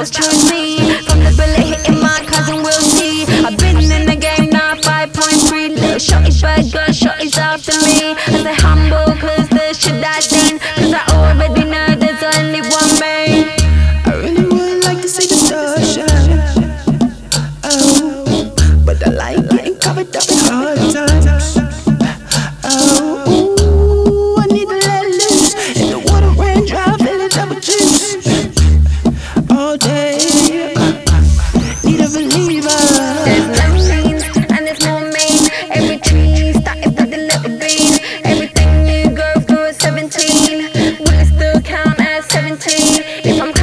battles, trust me. From the bullet hitting my cousin, we'll see. I've been in the game now, 5.3. Little shotty bad gun, shotties after me. I say humble, cause the shit I done. Cause I already know there's only one me. I really would like to see the sun shine. Oh, but I like getting covered up in hard times. Oh, ooh, I need to let loose. And the water ran dry, feeling double juice. All day, need a believer. There's lanes and there's more mean. Every tree started with a little bean. Everything you go through at 17, will it still count as 17? If I'm